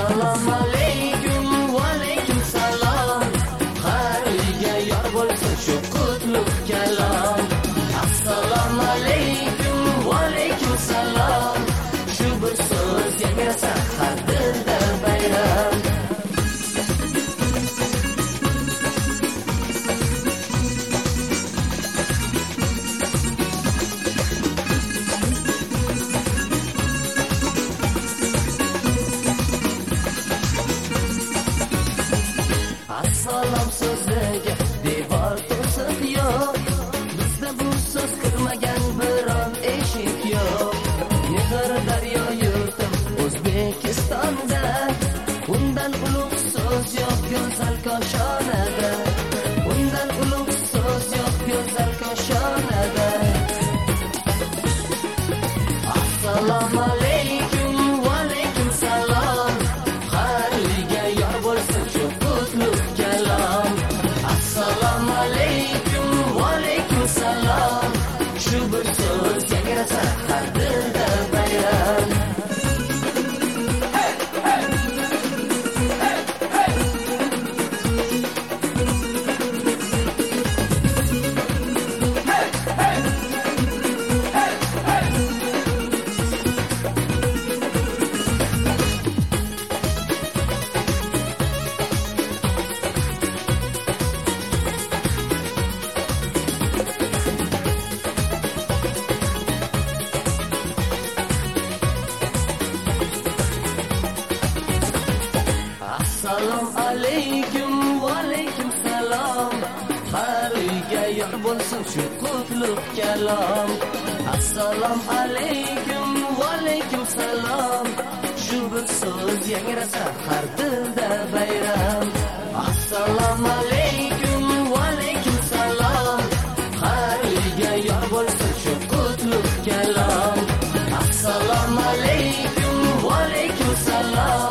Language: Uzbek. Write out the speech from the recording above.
Assalomu alaykum, va alaykum salom. Har uyga yor bo'lsin shu qutlug' kalom. Assalomu alaykum, va alaykum salom. Shu bir so'z yangrasa har dilda bayram. Assalom so'ziga devor to'siq yo'q. Bizda bu so'z kirmagan biron eshik yo'q. Mehr daryo yurtim O'zbekistonda, undan ulug' so'z yo'q go'zal koshonada. Undan ulug' so'z yo'q go'zal koshonada. Assalomu alaykum, va alaykum salom. Har uyga yor bo'lsin shu qutlug' kalom. Assalomu alaykum, va alaykum salom. Shu bir so'z yangrasa har dilda bayram. Assalomu alaykum, va alaykum salom. Har uyga yor bo'lsin shu qutlug' kalom. Assalomu alaykum, va alaykum salom. Shu bir so'z yangrasa har dilda bayram. Assalomu alaykum, va alaykum salom. Har uyga yor bo'lsin shu qutlug' kalom. Assalomu alaykum, va alaykum salom.